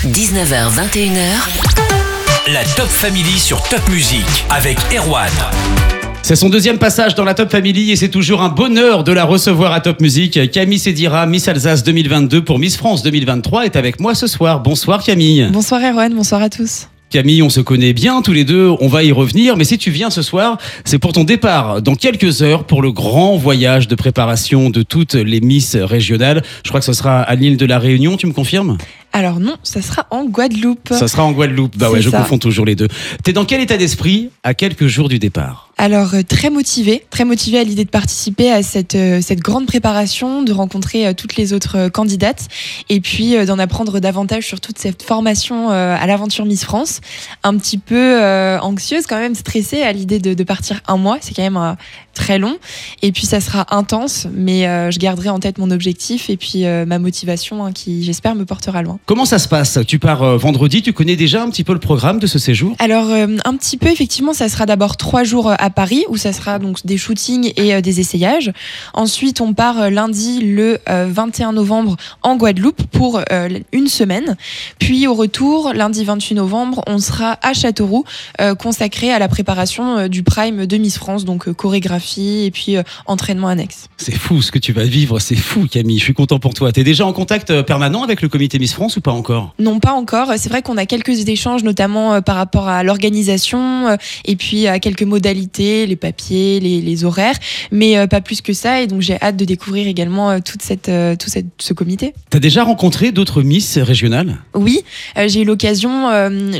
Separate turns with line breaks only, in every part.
19h21h.
La Top Family sur Top Music avec Erwan.
C'est son deuxième passage dans la Top Family et c'est toujours un bonheur de la recevoir à Top Music. Camille Sédira, Miss Alsace 2022 pour Miss France 2023 est avec moi ce soir. Bonsoir Camille.
Bonsoir Erwan, bonsoir à tous.
Camille, on se connaît bien tous les deux, on va y revenir, mais si tu viens ce soir, c'est pour ton départ dans quelques heures pour le grand voyage de préparation de toutes les Miss régionales. Je crois que ce sera à l'île de la Réunion, tu me confirmes ?
Alors non, ça sera en Guadeloupe.
Ça sera en Guadeloupe, bah ouais, je
ça.
confonds toujours les deux. T'es dans quel état d'esprit à quelques jours du départ ?
Alors très motivée à l'idée de participer à cette grande préparation, de rencontrer toutes les autres candidates et puis d'en apprendre davantage sur toute cette formation à l'aventure Miss France. Un petit peu anxieuse quand même, stressée à l'idée de partir un mois, c'est quand même très long et puis ça sera intense, mais je garderai en tête mon objectif et puis ma motivation qui j'espère me portera loin.
Comment ça se passe ? Tu pars vendredi, tu connais déjà un petit peu le programme de ce séjour ?
Alors un petit peu effectivement, ça sera d'abord 3 jours à Paris où ça sera donc des shootings et des essayages. Ensuite on part lundi le 21 novembre en Guadeloupe pour une semaine. Puis au retour, lundi 28 novembre, on sera à Châteauroux consacré à la préparation du Prime de Miss France, donc chorégraphie et puis entraînement annexe.
C'est fou ce que tu vas vivre, c'est fou Camille, je suis content pour toi. T'es déjà en contact permanent avec le comité Miss France ou pas encore ?
Non, pas encore. C'est vrai qu'on a quelques échanges, notamment par rapport à l'organisation et puis à quelques modalités, les papiers, les horaires, mais pas plus que ça. Et donc j'ai hâte de découvrir également tout ce comité.
T'as déjà rencontré d'autres Miss régionales ?
Oui, j'ai eu l'occasion,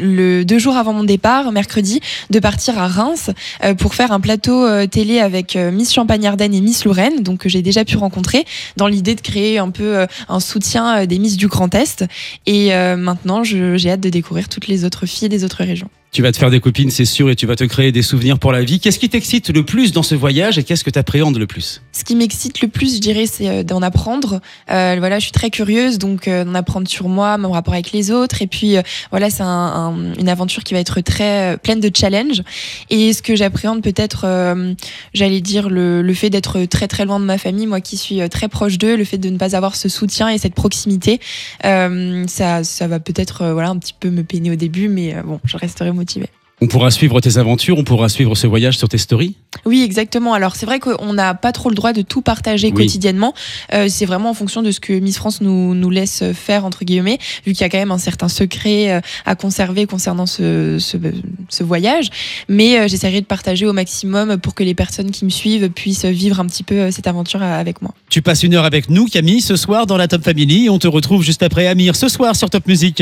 2 jours avant mon départ, mercredi, de partir à Reims pour faire un plateau télé avec Miss Champagne-Ardenne et Miss Lorraine, donc que j'ai déjà pu rencontrer, dans l'idée de créer un peu un soutien des Miss du Grand Est. Et maintenant, j'ai hâte de découvrir toutes les autres filles des autres régions.
Tu vas te faire des copines, c'est sûr, et tu vas te créer des souvenirs pour la vie. Qu'est-ce qui t'excite le plus dans ce voyage et qu'est-ce que t'appréhendes le plus ?
Ce qui m'excite le plus, je dirais, c'est d'en apprendre. Voilà, je suis très curieuse, donc d'en apprendre sur moi, mon rapport avec les autres. Et puis, voilà, c'est une aventure qui va être très pleine de challenges. Et ce que j'appréhende peut-être, j'allais dire, le fait d'être très très loin de ma famille, moi qui suis très proche d'eux, le fait de ne pas avoir ce soutien et cette proximité, ça va peut-être voilà, un petit peu me peiner au début, mais bon, je resterai motivée.
On pourra suivre tes aventures, on pourra suivre ce voyage sur tes stories ?
Oui, exactement. Alors, c'est vrai qu'on n'a pas trop le droit de tout partager quotidiennement. C'est vraiment en fonction de ce que Miss France nous laisse faire, entre guillemets, vu qu'il y a quand même un certain secret à conserver concernant ce voyage. Mais j'essaierai de partager au maximum pour que les personnes qui me suivent puissent vivre un petit peu cette aventure avec moi.
Tu passes 1 heure avec nous, Camille, ce soir dans la Top Family. Et on te retrouve juste après Amir, ce soir sur Top Music.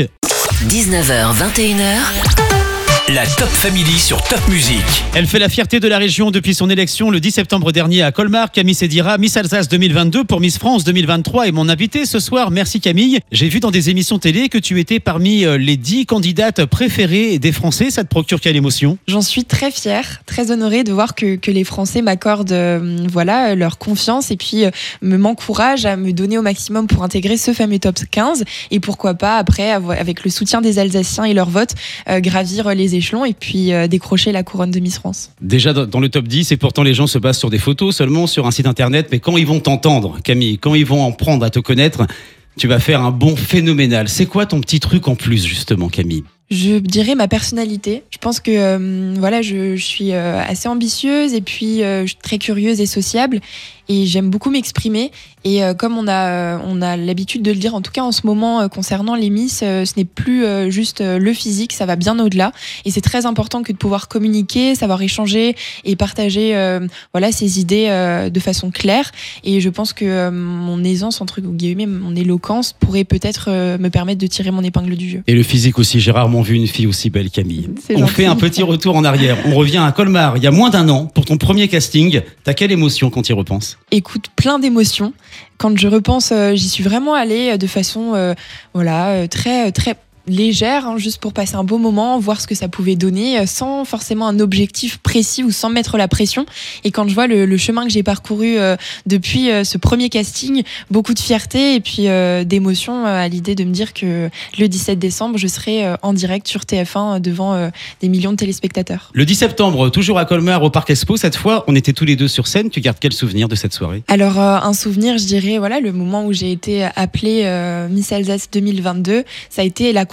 19h21h.
La Top Family sur Top Music.
Elle fait la fierté de la région depuis son élection le 10 septembre dernier à Colmar. Camille Sédira, Miss Alsace 2022 pour Miss France 2023 est mon invitée ce soir. Merci Camille. J'ai vu dans des émissions télé que tu étais parmi les 10 candidates préférées des Français. Ça te procure quelle émotion ?
J'en suis très fière, très honorée de voir que les Français m'accordent voilà, leur confiance et puis m'encouragent à me donner au maximum pour intégrer ce fameux top 15 et pourquoi pas après, avec le soutien des Alsaciens et leur vote, gravir les échelons et puis décrocher la couronne de Miss France.
Déjà dans le top 10 et pourtant les gens se basent sur des photos seulement, sur un site internet, mais quand ils vont t'entendre Camille, quand ils vont en prendre à te connaître, tu vas faire un bond phénoménal. C'est quoi ton petit truc en plus justement Camille ?
Je dirais ma personnalité. Je pense que voilà, je suis assez ambitieuse et puis je suis très curieuse et sociable et j'aime beaucoup m'exprimer. Et comme on a l'habitude de le dire, en tout cas en ce moment concernant les Miss, ce n'est plus juste le physique, ça va bien au-delà. Et c'est très important que de pouvoir communiquer, savoir échanger et partager voilà, ses idées de façon claire. Et je pense que mon aisance, entre guillemets, mon éloquence pourrait peut-être me permettre de tirer mon épingle du jeu.
Et le physique aussi, j'ai rarement vu une fille aussi belle Camille. On fait un petit retour en arrière. On revient à Colmar, il y a moins d'1 an, pour ton premier casting. T'as quelle émotion quand tu y repenses ?
Écoute, plein d'émotions. Quand je repense, j'y suis vraiment allée de façon voilà, très très légère, juste pour passer un beau moment, voir ce que ça pouvait donner, sans forcément un objectif précis ou sans mettre la pression. Et quand je vois le chemin que j'ai parcouru depuis ce premier casting, beaucoup de fierté et puis d'émotion à l'idée de me dire que le 17 décembre, je serai en direct sur TF1 devant des millions de téléspectateurs.
Le 10 septembre, toujours à Colmar, au Parc Expo, cette fois, on était tous les deux sur scène. Tu gardes quel souvenir de cette soirée ?
Alors, un souvenir, je dirais, voilà, le moment où j'ai été appelée Miss Alsace 2022, ça a été la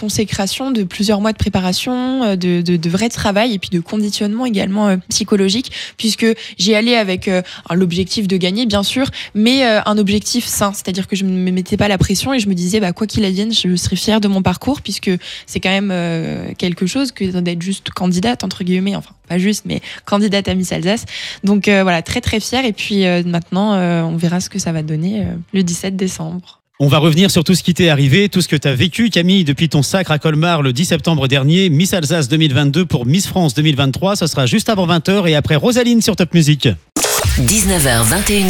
consécration, de plusieurs mois de préparation, de vrai travail et puis de conditionnement également psychologique, puisque j'y allais avec l'objectif de gagner, bien sûr, mais un objectif sain, c'est-à-dire que je ne me mettais pas la pression et je me disais, quoi qu'il advienne, je serai fière de mon parcours, puisque c'est quand même quelque chose que d'être juste candidate, entre guillemets, enfin, pas juste, mais candidate à Miss Alsace. Donc voilà, très très fière. Et puis maintenant, on verra ce que ça va donner le 17 décembre.
On va revenir sur tout ce qui t'est arrivé, tout ce que tu as vécu, Camille, depuis ton sacre à Colmar le 10 septembre dernier, Miss Alsace 2022 pour Miss France 2023. Ce sera juste avant 20h et après Rosaline sur Top Music.
19h,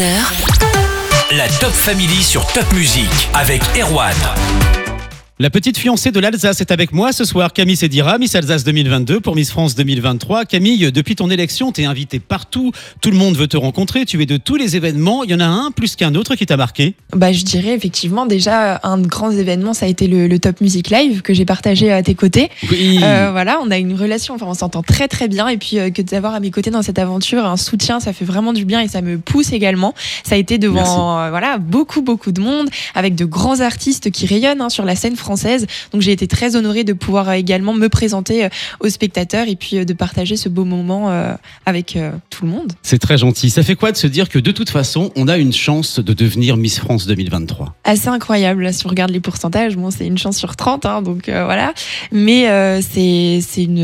21h.
La Top Family sur Top Music avec Erwan.
La petite fiancée de l'Alsace est avec moi ce soir, Camille Sédira, Miss Alsace 2022 pour Miss France 2023. Camille, depuis ton élection, t'es invitée partout, tout le monde veut te rencontrer, tu es de tous les événements, il y en a un plus qu'un autre qui t'a marqué?
Je dirais effectivement déjà un grand événement, ça a été le Top Music Live que j'ai partagé à tes côtés.
Oui.
Voilà, on a une relation, on s'entend très très bien et puis que d'avoir à mes côtés dans cette aventure un soutien, ça fait vraiment du bien et ça me pousse également. Ça a été devant beaucoup de monde avec de grands artistes qui rayonnent sur la scène française. Donc j'ai été très honorée de pouvoir également me présenter aux spectateurs et puis de partager ce beau moment avec tout le monde.
C'est très gentil. Ça fait quoi de se dire que de toute façon, on a une chance de devenir Miss France 2023?
Assez incroyable. Là, si on regarde les pourcentages, c'est une chance sur 30, donc voilà. Mais c'est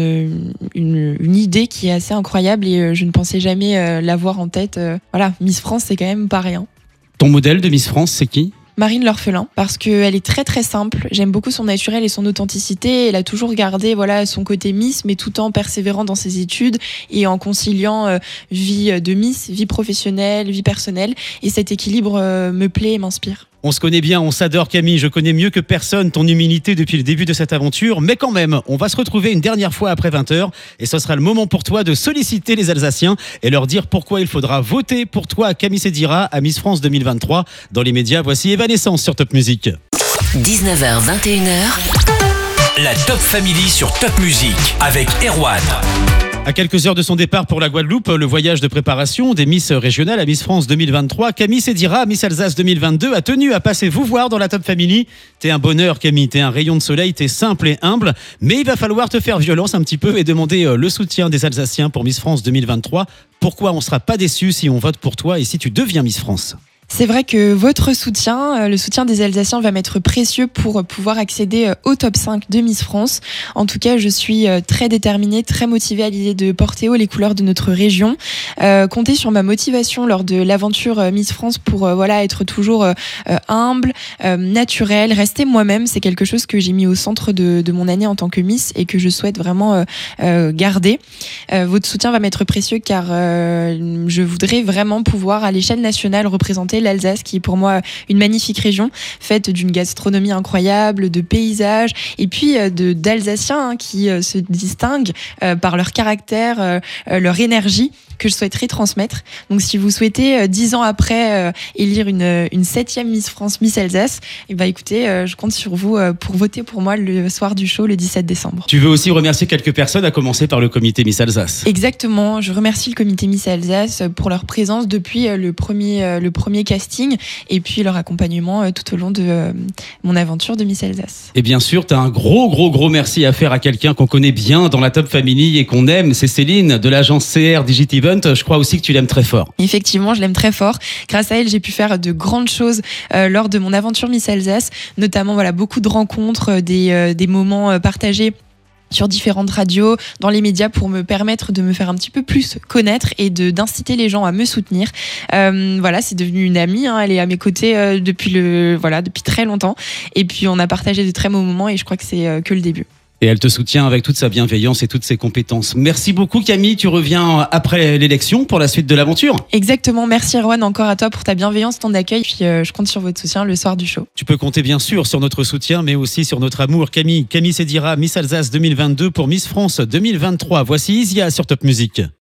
une idée qui est assez incroyable et je ne pensais jamais l'avoir en tête. Voilà, Miss France, c'est quand même pas rien.
Ton modèle de Miss France, c'est qui?
Marine L'Orphelin, parce qu'elle est très très simple. J'aime beaucoup son naturel et son authenticité. Elle a toujours gardé son côté Miss, mais tout en persévérant dans ses études et en conciliant vie de Miss, vie professionnelle, vie personnelle. Et cet équilibre me plaît et m'inspire.
On se connaît bien, on s'adore Camille, je connais mieux que personne ton humilité depuis le début de cette aventure, mais quand même, on va se retrouver une dernière fois après 20h et ce sera le moment pour toi de solliciter les Alsaciens et leur dire pourquoi il faudra voter pour toi, Camille Sédira, à Miss France 2023. Dans les médias, voici Evanescence sur Top Music.
19h, 21h.
La Top Family sur Top Music avec Erwan.
À quelques heures de son départ pour la Guadeloupe, le voyage de préparation des Miss régionales à Miss France 2023, Camille Sédira, Miss Alsace 2022, a tenu à passer vous voir dans la Top Family. T'es un bonheur, Camille, t'es un rayon de soleil, t'es simple et humble, mais il va falloir te faire violence un petit peu et demander le soutien des Alsaciens pour Miss France 2023. Pourquoi on ne sera pas déçus si on vote pour toi et si tu deviens Miss France?
C'est vrai que votre soutien, le soutien des Alsaciens va m'être précieux pour pouvoir accéder au top 5 de Miss France. En tout cas, je suis très déterminée, très motivée à l'idée de porter haut les couleurs de notre région. Comptez sur ma motivation lors de l'aventure Miss France pour être toujours humble, naturelle, rester moi-même. C'est quelque chose que j'ai mis au centre de mon année en tant que Miss et que je souhaite vraiment garder. Votre soutien va m'être précieux car je voudrais vraiment pouvoir à l'échelle nationale représenter l'Alsace, qui est pour moi une magnifique région, faite d'une gastronomie incroyable, de paysages, et puis d'Alsaciens qui se distinguent par leur caractère, leur énergie, que je souhaiterais transmettre. Donc si vous souhaitez, 10 ans après, élire une 7e Miss France, Miss Alsace, écoutez, je compte sur vous pour voter pour moi le soir du show, le 17 décembre.
Tu veux aussi remercier quelques personnes, à commencer par le comité Miss Alsace.
Exactement, je remercie le comité Miss Alsace pour leur présence depuis le premier casting et puis leur accompagnement tout au long de mon aventure de Miss Alsace.
Et bien sûr, tu as un gros merci à faire à quelqu'un qu'on connaît bien dans la Top Family et qu'on aime, c'est Céline de l'agence CR Digit Event. Je crois aussi que tu l'aimes très fort.
Effectivement, je l'aime très fort. Grâce à elle, j'ai pu faire de grandes choses lors de mon aventure Miss Alsace, notamment beaucoup de rencontres, des moments partagés sur différentes radios, dans les médias, pour me permettre de me faire un petit peu plus connaître et d'inciter les gens à me soutenir. C'est devenu une amie, elle est à mes côtés depuis très longtemps. Et puis on a partagé de très beaux moments et je crois que c'est que le début.
Et elle te soutient avec toute sa bienveillance et toutes ses compétences. Merci beaucoup Camille, tu reviens après l'élection pour la suite de l'aventure.
Exactement, merci Erwan encore à toi pour ta bienveillance, ton accueil. Puis je compte sur votre soutien le soir du show.
Tu peux compter bien sûr sur notre soutien, mais aussi sur notre amour. Camille Sédira, Miss Alsace 2022 pour Miss France 2023. Voici Isia sur Top Music.